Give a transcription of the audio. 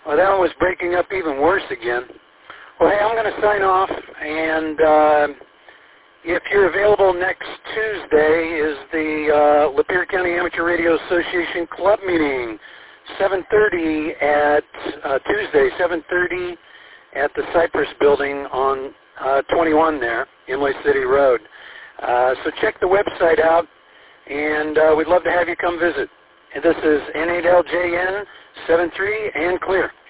Well, that one was breaking up even worse again. Well, hey, I'm going to sign off, and if you're available next Tuesday is the Lapeer County Amateur Radio Association Club meeting, 7:30 at Tuesday, 7:30 at the Cypress Building on 21 there, Imlay City Road. So check the website out, and we'd love to have you come visit. And this is N8LJN 73 and clear.